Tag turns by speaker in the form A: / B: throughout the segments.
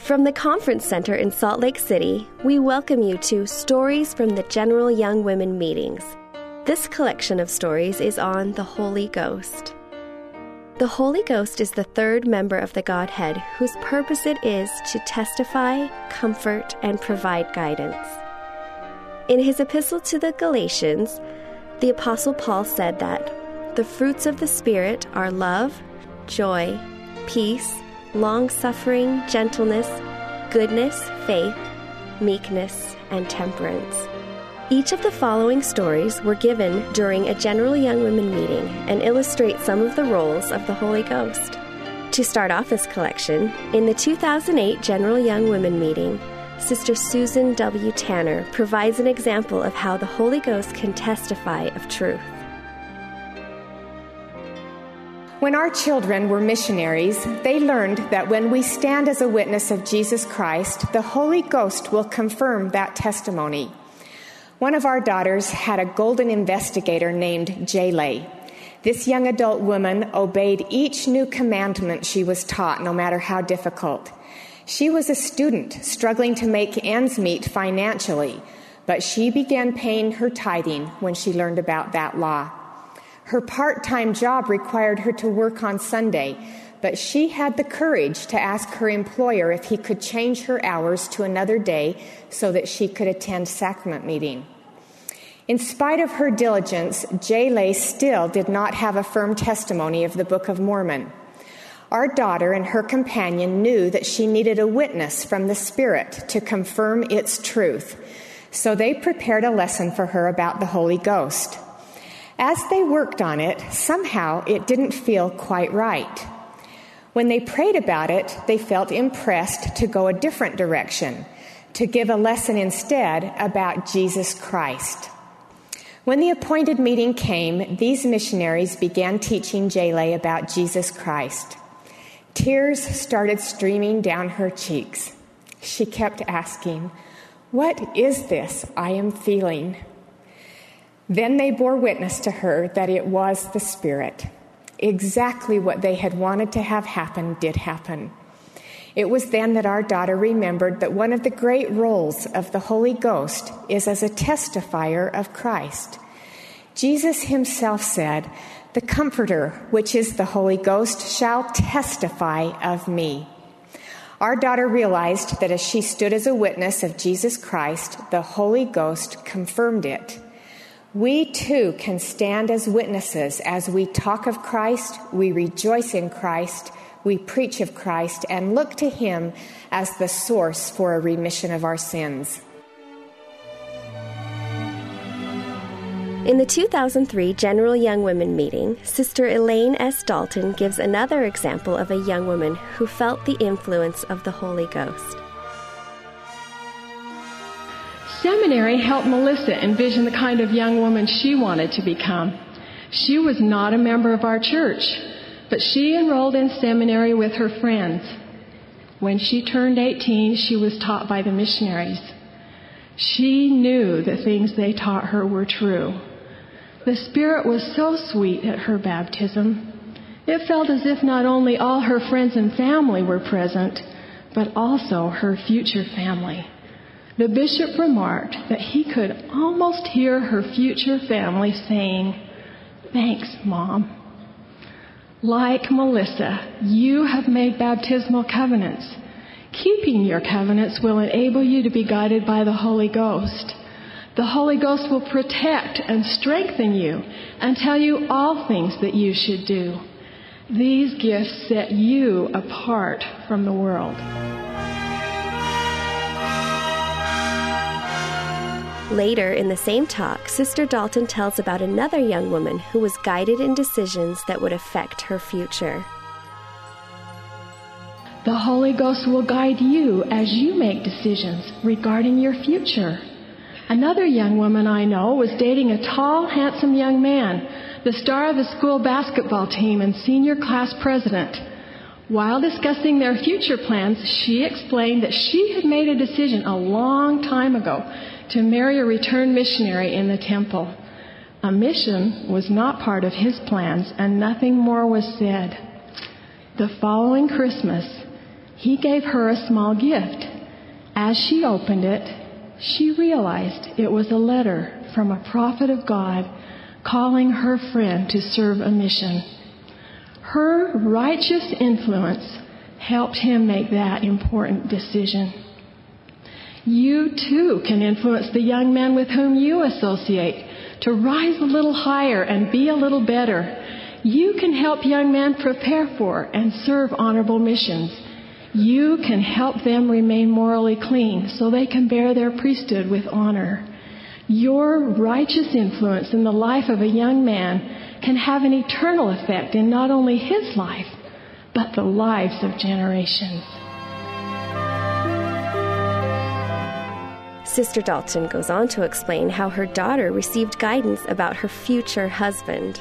A: From the Conference Center in Salt Lake City, we welcome you to Stories from the General Young Women Meetings. This collection of stories is on the Holy Ghost. The Holy Ghost is the third member of the Godhead whose purpose it is to testify, comfort, and provide guidance. In his epistle to the Galatians, the Apostle Paul said that the fruits of the Spirit are love, joy, peace, long-suffering, gentleness, goodness, faith, meekness, and temperance. Each of the following stories were given during a General Young Women meeting and illustrate some of the roles of the Holy Ghost. To start off this collection, in the 2008 General Young Women meeting, Sister Susan W. Tanner provides an example of how the Holy Ghost can testify of truth.
B: When our children were missionaries, they learned that when we stand as a witness of Jesus Christ, the Holy Ghost will confirm that testimony. One of our daughters had a golden investigator named Jaylay. This young adult woman obeyed each new commandment she was taught, no matter how difficult. She was a student struggling to make ends meet financially, but she began paying her tithing when she learned about that law. Her part-time job required her to work on Sunday, but she had the courage to ask her employer if he could change her hours to another day so that she could attend sacrament meeting. In spite of her diligence, Jaylay still did not have a firm testimony of the Book of Mormon. Our daughter and her companion knew that she needed a witness from the Spirit to confirm its truth, so they prepared a lesson for her about the Holy Ghost. As they worked on it, somehow it didn't feel quite right. When they prayed about it, they felt impressed to go a different direction, to give a lesson instead about Jesus Christ. When the appointed meeting came, these missionaries began teaching Jaylay about Jesus Christ. Tears started streaming down her cheeks. She kept asking, "What is this I am feeling?" Then they bore witness to her that it was the Spirit. Exactly what they had wanted to have happen did happen. It was then that our daughter remembered that one of the great roles of the Holy Ghost is as a testifier of Christ. Jesus himself said, "The Comforter, which is the Holy Ghost, shall testify of me." Our daughter realized that as she stood as a witness of Jesus Christ, the Holy Ghost confirmed it. We too can stand as witnesses as we talk of Christ, we rejoice in Christ, we preach of Christ, and look to him as the source for a remission of our sins.
A: In the 2003 General Young Women meeting, Sister Elaine S. Dalton gives another example of a young woman who felt the influence of the Holy Ghost.
C: Seminary helped Melissa envision the kind of young woman she wanted to become. She was not a member of our church, but she enrolled in seminary with her friends. When she turned 18, she was taught by the missionaries. She knew the things they taught her were true. The Spirit was so sweet at her baptism. It felt as if not only all her friends and family were present, but also her future family. The bishop remarked that he could almost hear her future family saying, "Thanks, Mom." Like Melissa, you have made baptismal covenants. Keeping your covenants will enable you to be guided by the Holy Ghost. The Holy Ghost will protect and strengthen you and tell you all things that you should do. These gifts set you apart from the world.
A: Later in the same talk, Sister Dalton tells about another young woman who was guided in decisions that would affect her future.
C: The Holy Ghost will guide you as you make decisions regarding your future. Another young woman I know was dating a tall, handsome young man, the star of the school basketball team and senior class president. While discussing their future plans, she explained that she had made a decision a long time ago to marry a returned missionary in the temple. A mission was not part of his plans, and nothing more was said. The following Christmas, He gave her a small gift. As she opened it, she realized it was a letter from a prophet of God calling her friend to serve a mission. Her righteous influence helped him make that important decision. You too can influence the young men with whom you associate to rise a little higher and be a little better. You can help young men prepare for and serve honorable missions. You can help them remain morally clean so they can bear their priesthood with honor. Your righteous influence in the life of a young man can have an eternal effect in not only his life, but the lives of generations.
A: Sister Dalton goes on to explain how her daughter received guidance about her future husband.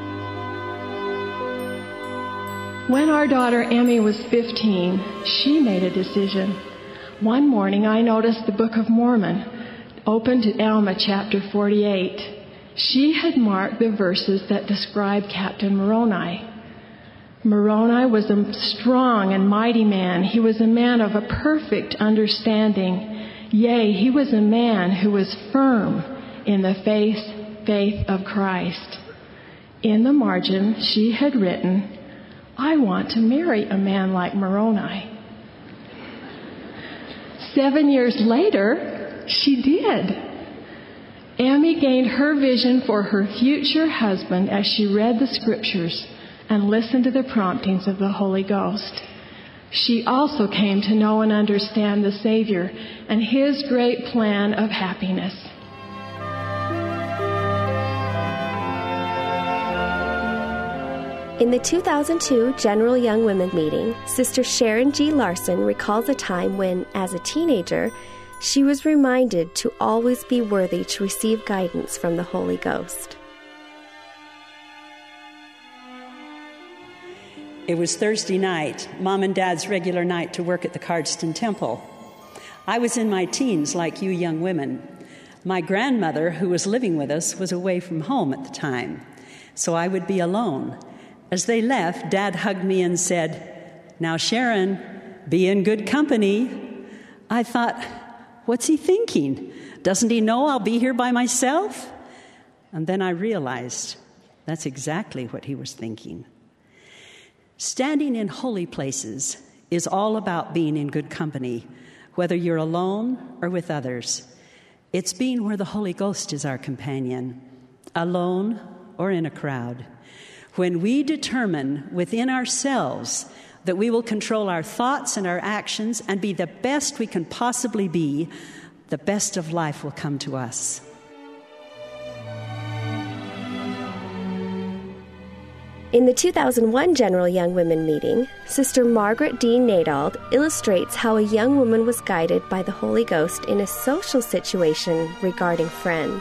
C: When our daughter Emmy was 15, she made a decision. One morning I noticed the Book of Mormon open to Alma chapter 48. She had marked the verses that describe Captain Moroni. Moroni was a strong and mighty man. He was a man of a perfect understanding. Yea, he was a man who was firm in the faith of Christ. In the margin, she had written, "I want to marry a man like Moroni." 7 years later, she did. Emmy gained her vision for her future husband as she read the scriptures and listened to the promptings of the Holy Ghost. She also came to know and understand the Savior and His great plan of happiness.
A: In the 2002 General Young Women meeting, Sister Sharon G. Larson recalls a time when, as a teenager, she was reminded to always be worthy to receive guidance from the Holy Ghost.
D: It was Thursday night, Mom and Dad's regular night to work at the Cardston Temple. I was in my teens, like you young women. My grandmother, who was living with us, was away from home at the time, so I would be alone. As they left, Dad hugged me and said, "Now, Sharon, be in good company." I thought, what's he thinking? Doesn't he know I'll be here by myself? And then I realized that's exactly what he was thinking. Standing in holy places is all about being in good company, whether you're alone or with others. It's being where the Holy Ghost is our companion, alone or in a crowd. When we determine within ourselves that we will control our thoughts and our actions and be the best we can possibly be, the best of life will come to us.
A: In the 2001 General Young Women meeting, Sister Margaret D. Nadald illustrates how a young woman was guided by the Holy Ghost in a social situation regarding friends.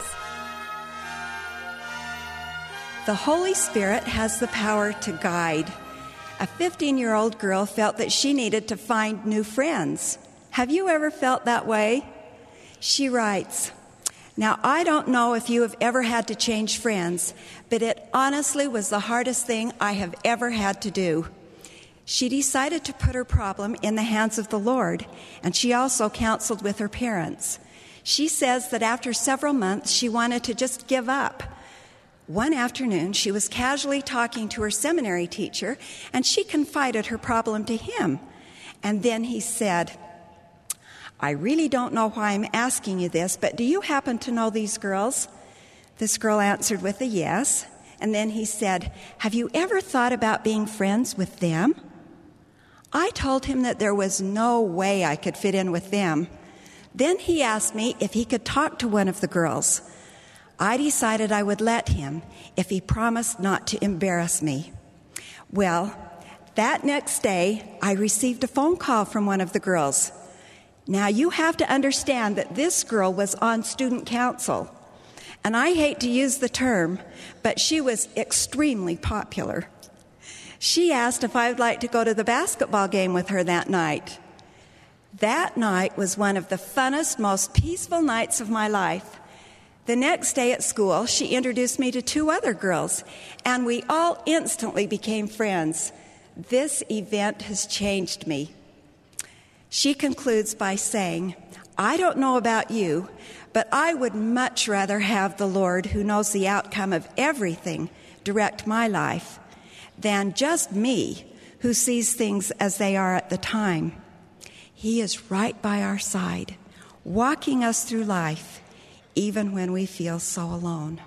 E: The Holy Spirit has the power to guide. A 15-year-old girl felt that she needed to find new friends. Have you ever felt that way? She writes, "Now, I don't know if you have ever had to change friends, but it honestly was the hardest thing I have ever had to do." She decided to put her problem in the hands of the Lord, and she also counseled with her parents. She says that after several months, she wanted to just give up. One afternoon, she was casually talking to her seminary teacher, and she confided her problem to him. And then he said, "I really don't know why I'm asking you this, but do you happen to know these girls?" This girl answered with a yes. And then he said, "Have you ever thought about being friends with them?" I told him that there was no way I could fit in with them. Then he asked me if he could talk to one of the girls. I decided I would let him if he promised not to embarrass me. Well, that next day, I received a phone call from one of the girls. Now, you have to understand that this girl was on student council. And I hate to use the term, but she was extremely popular. She asked if I would like to go to the basketball game with her that night. That night was one of the funnest, most peaceful nights of my life. The next day at school, she introduced me to two other girls, and we all instantly became friends. This event has changed me. She concludes by saying, "I don't know about you, but I would much rather have the Lord, who knows the outcome of everything, direct my life than just me, who sees things as they are at the time. He is right by our side, walking us through life, even when we feel so alone."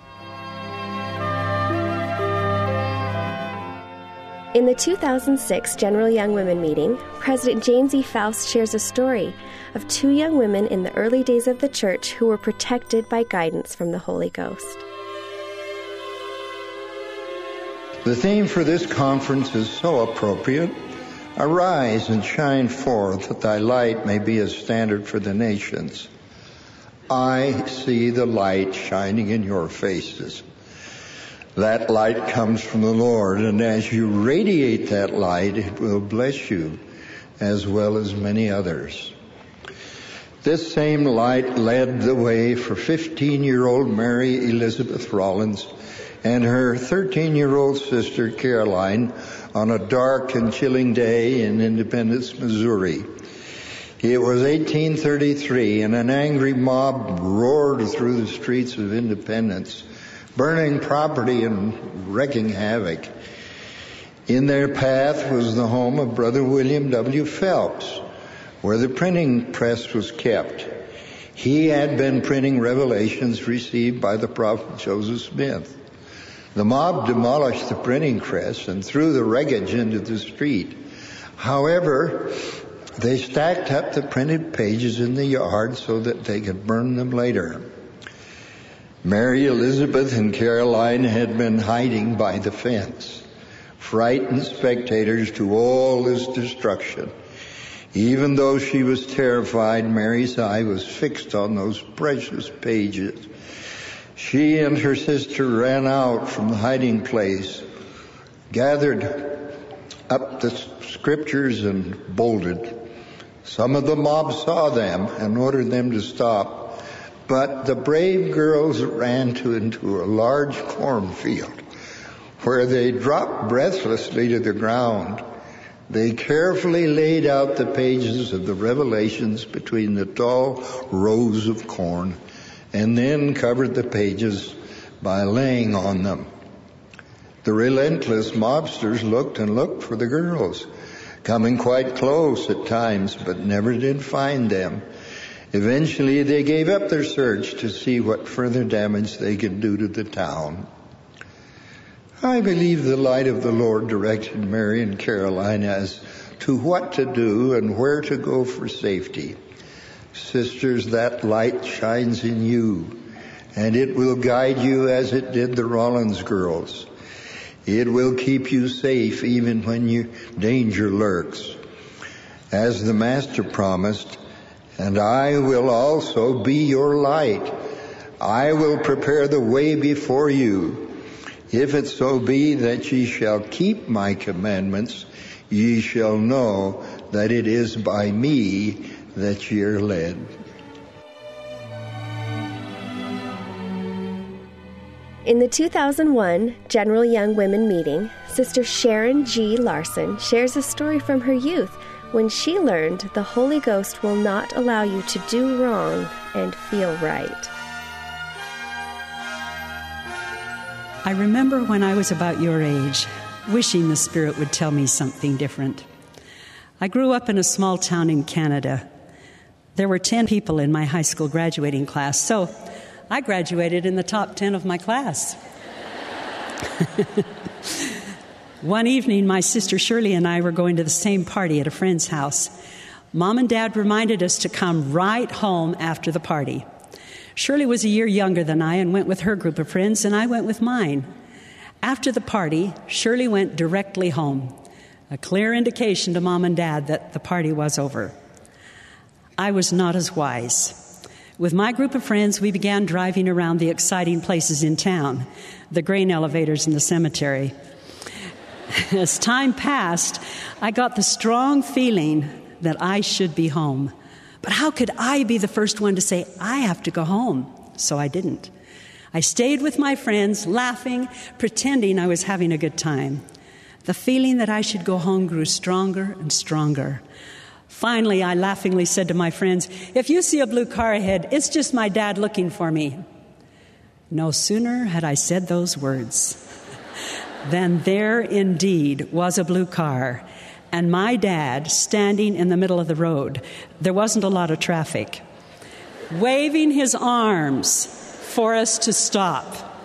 A: In the 2006 General Young Women meeting, President James E. Faust shares a story of two young women in the early days of the church who were protected by guidance from the Holy Ghost.
F: The theme for this conference is so appropriate. Arise and shine forth, that thy light may be a standard for the nations. I see the light shining in your faces. That light comes from the Lord, and as you radiate that light, it will bless you as well as many others. This same light led the way for 15-year-old Mary Elizabeth Rollins and her 13-year-old sister Caroline on a dark and chilling day in Independence, Missouri. It was 1833, and an angry mob roared through the streets of Independence, burning property and wreaking havoc. In their path was the home of Brother William W. Phelps, where the printing press was kept. He had been printing revelations received by the prophet Joseph Smith. The mob demolished the printing press and threw the wreckage into the street. However, they stacked up the printed pages in the yard so that they could burn them later. Mary Elizabeth and Caroline had been hiding by the fence, frightened spectators to all this destruction. Even though she was terrified, Mary's eye was fixed on those precious pages. She and her sister ran out from the hiding place, gathered up the scriptures and bolted. Some of the mob saw them and ordered them to stop. But the brave girls ran into a large cornfield where they dropped breathlessly to the ground. They carefully laid out the pages of the Revelations between the tall rows of corn and then covered the pages by laying on them. The relentless mobsters looked and looked for the girls, coming quite close at times, but never did find them. Eventually, they gave up their search to see what further damage they could do to the town. I believe the light of the Lord directed Mary and Caroline as to what to do and where to go for safety. Sisters, that light shines in you, and it will guide you as it did the Rollins girls. It will keep you safe even when danger lurks. As the Master promised, "And I will also be your light. I will prepare the way before you. If it so be that ye shall keep my commandments, ye shall know that it is by me that ye are led."
A: In the 2001 General Young Women meeting, Sister Sharon G. Larson shares a story from her youth when she learned the Holy Ghost will not allow you to do wrong and feel right.
D: I remember when I was about your age, wishing the Spirit would tell me something different. I grew up in a small town in Canada. There were 10 people in my high school graduating class, so I graduated in the top 10 of my class. One evening, my sister Shirley and I were going to the same party at a friend's house. Mom and Dad reminded us to come right home after the party. Shirley was a year younger than I and went with her group of friends, and I went with mine. After the party, Shirley went directly home, a clear indication to Mom and Dad that the party was over. I was not as wise. With my group of friends, we began driving around the exciting places in town, the grain elevators and the cemetery. As time passed, I got the strong feeling that I should be home. But how could I be the first one to say, I have to go home? So I didn't. I stayed with my friends, laughing, pretending I was having a good time. The feeling that I should go home grew stronger and stronger. Finally, I laughingly said to my friends, "If you see a blue car ahead, it's just my dad looking for me." No sooner had I said those words than there indeed was a blue car, and my dad standing in the middle of the road. There wasn't a lot of traffic, waving his arms for us to stop.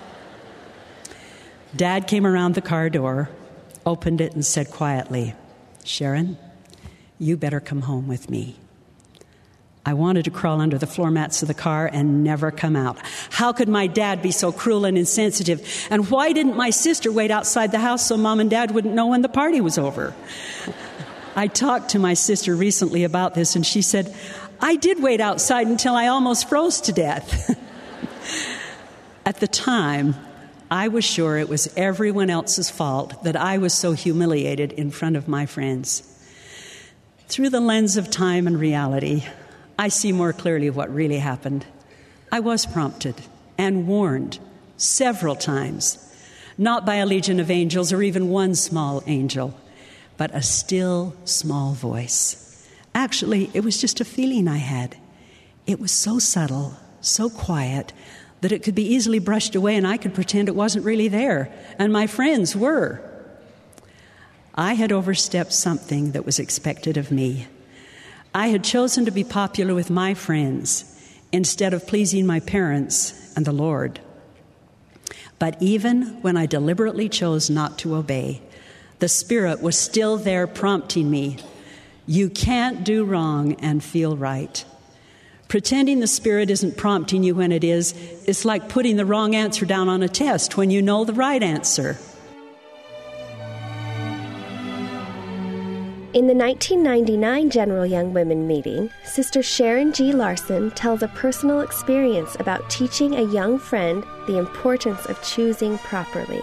D: Dad came around the car door, opened it, and said quietly, "Sharon, you better come home with me." I wanted to crawl under the floor mats of the car and never come out. How could my dad be so cruel and insensitive? And why didn't my sister wait outside the house so Mom and Dad wouldn't know when the party was over? I talked to my sister recently about this, and she said, "I did wait outside until I almost froze to death." At the time, I was sure it was everyone else's fault that I was so humiliated in front of my friends. Through the lens of time and reality, I see more clearly what really happened. I was prompted and warned several times, not by a legion of angels or even one small angel, but a still small voice. Actually, it was just a feeling I had. It was so subtle, so quiet, that it could be easily brushed away and I could pretend it wasn't really there, and my friends were. I had overstepped something that was expected of me. I had chosen to be popular with my friends instead of pleasing my parents and the Lord. But even when I deliberately chose not to obey, the Spirit was still there prompting me. You can't do wrong and feel right. Pretending the Spirit isn't prompting you when it is, it's like putting the wrong answer down on a test when you know the right answer.
A: In the 1999 General Young Women meeting, Sister Sharon G. Larson tells a personal experience about teaching a young friend the importance of choosing properly.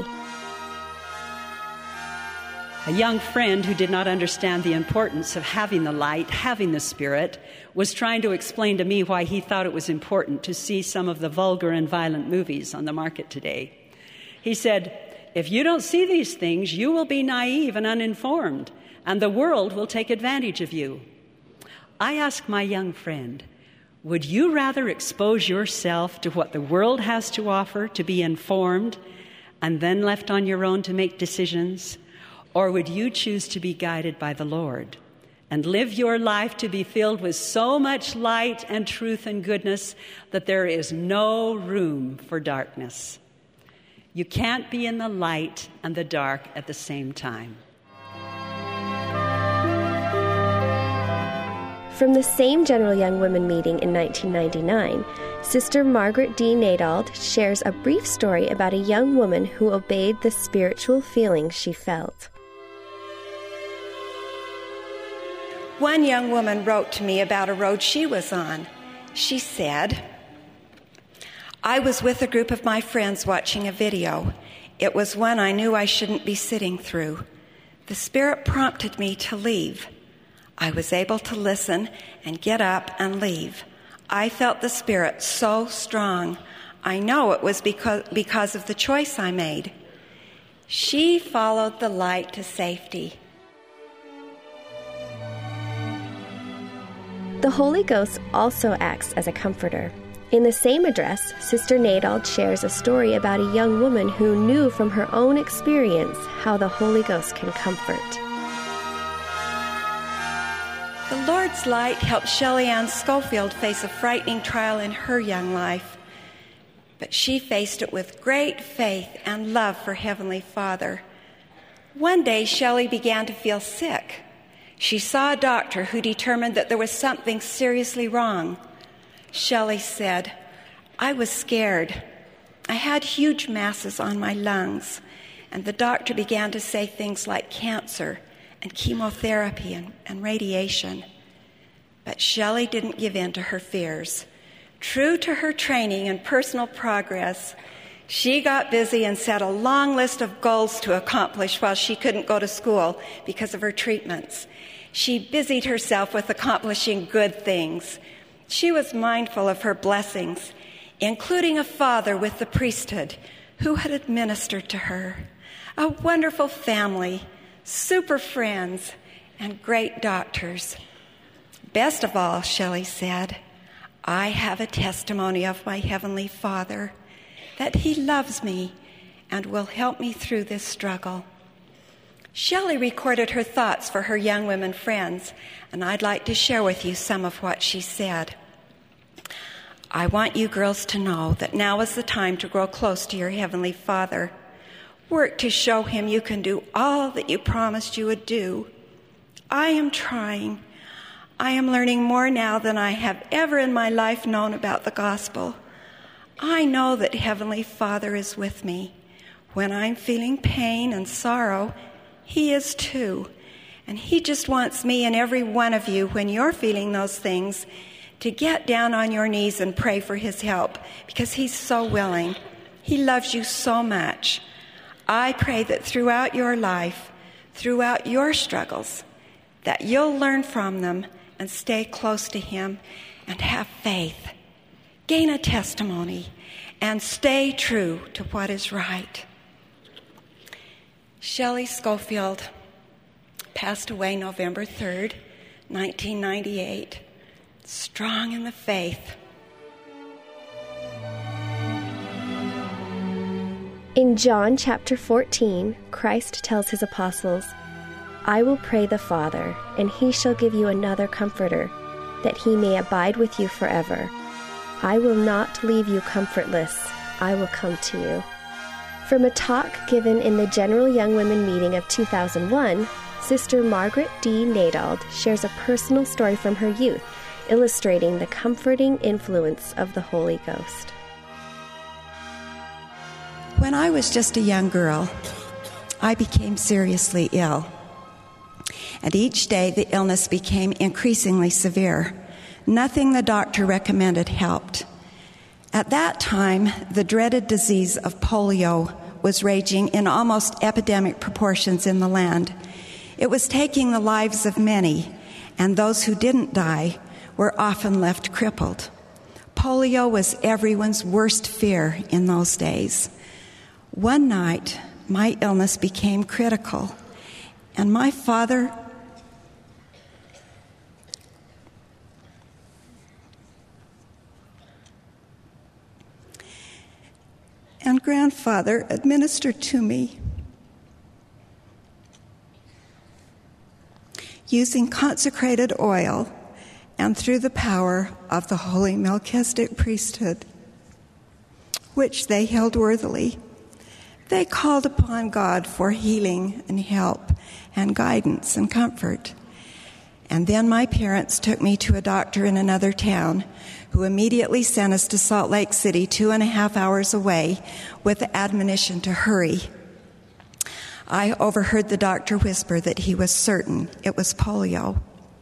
D: A young friend who did not understand the importance of having the light, having the Spirit, was trying to explain to me why he thought it was important to see some of the vulgar and violent movies on the market today. He said, "If you don't see these things, you will be naive and uninformed, and the world will take advantage of you." I asked my young friend, would you rather expose yourself to what the world has to offer to be informed and then left on your own to make decisions? Or would you choose to be guided by the Lord and live your life to be filled with so much light and truth and goodness that there is no room for darkness? You can't be in the light and the dark at the same time.
A: From the same General Young Women meeting in 1999, Sister Margaret D. Nadald shares a brief story about a young woman who obeyed the spiritual feelings she felt.
E: One young woman wrote to me about a road she was on. She said, "I was with a group of my friends watching a video. It was one I knew I shouldn't be sitting through. The Spirit prompted me to leave. I was able to listen and get up and leave. I felt the Spirit so strong. I know it was because of the choice I made." She followed the light to safety.
A: The Holy Ghost also acts as a comforter. In the same address, Sister Nadald shares a story about a young woman who knew from her own experience how the Holy Ghost can comfort.
E: The Lord's light helped Shelley Ann Schofield face a frightening trial in her young life, but she faced it with great faith and love for Heavenly Father. One day, Shelley began to feel sick. She saw a doctor who determined that there was something seriously wrong. Shelley said, "I was scared. I had huge masses on my lungs, and the doctor began to say things like cancer and chemotherapy and radiation." But Shelley didn't give in to her fears. True to her training and personal progress, she got busy and set a long list of goals to accomplish while she couldn't go to school because of her treatments. She busied herself with accomplishing good things. She was mindful of her blessings, including a father with the priesthood who had administered to her, a wonderful family, super friends, and great doctors. Best of all, Shelley said, I have a testimony of my Heavenly Father that He loves me and will help me through this struggle. Shelley recorded her thoughts for her young women friends, and I'd like to share with you some of what she said. I want you girls to know that now is the time to grow close to your Heavenly Father. Work to show Him you can do all that you promised you would do. I am trying. I am learning more now than I have ever in my life known about the gospel. I know that Heavenly Father is with me. When I'm feeling pain and sorrow, He is too. And He just wants me and every one of you, when you're feeling those things, to get down on your knees and pray for His help, because He's so willing. He loves you so much. I pray that throughout your life, throughout your struggles, that you'll learn from them and stay close to Him and have faith, gain a testimony, and stay true to what is right. Shelley Schofield passed away November 3rd, 1998, strong in the faith.
A: In John chapter 14, Christ tells His apostles, I will pray the Father, and He shall give you another Comforter, that He may abide with you forever. I will not leave you comfortless. I will come to you. From a talk given in the General Young Women meeting of 2001, Sister Margaret D. Nadald shares a personal story from her youth, illustrating the comforting influence of the Holy Ghost.
E: When I was just a young girl, I became seriously ill. And each day the illness became increasingly severe. Nothing the doctor recommended helped. At that time, the dreaded disease of polio was raging in almost epidemic proportions in the land. It was taking the lives of many, and those who didn't die were often left crippled. Polio was everyone's worst fear in those days. One night, my illness became critical, and my father and grandfather administered to me using consecrated oil and through the power of the holy Melchizedek priesthood, which they held worthily. They called upon God for healing and help and guidance and comfort. And then my parents took me to a doctor in another town who immediately sent us to Salt Lake City, 2.5 hours away, with the admonition to hurry. I overheard the doctor whisper that he was certain it was polio.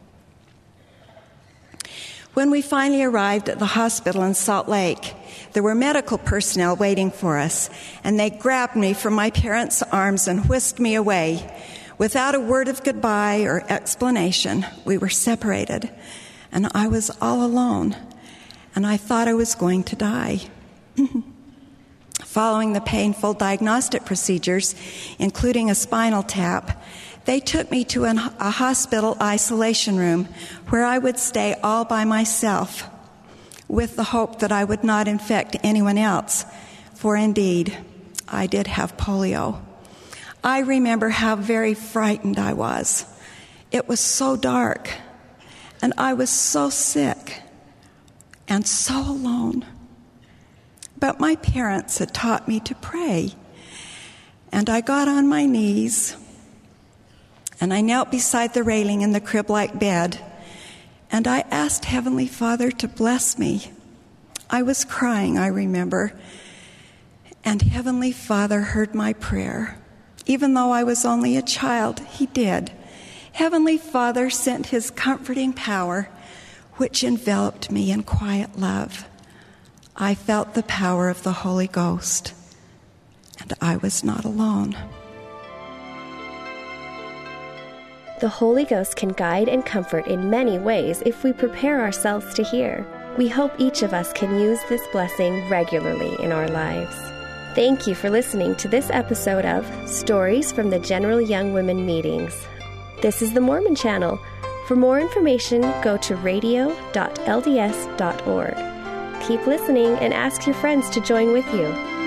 E: When we finally arrived at the hospital in Salt Lake, there were medical personnel waiting for us, and they grabbed me from my parents' arms and whisked me away. Without a word of goodbye or explanation, we were separated, and I was all alone, and I thought I was going to die. Following the painful diagnostic procedures, including a spinal tap, they took me to a hospital isolation room where I would stay all by myself with the hope that I would not infect anyone else, for indeed, I did have polio. I remember how very frightened I was. It was so dark, and I was so sick and so alone. But my parents had taught me to pray, and I got on my knees, and I knelt beside the railing in the crib-like bed, and I asked Heavenly Father to bless me. I was crying, I remember, and Heavenly Father heard my prayer. Even though I was only a child, He did. Heavenly Father sent His comforting power, which enveloped me in quiet love. I felt the power of the Holy Ghost, and I was not alone.
A: The Holy Ghost can guide and comfort in many ways if we prepare ourselves to hear. We hope each of us can use this blessing regularly in our lives. Thank you for listening to this episode of Stories from the General Young Women Meetings. This is the Mormon Channel. For more information, go to radio.lds.org. Keep listening and ask your friends to join with you.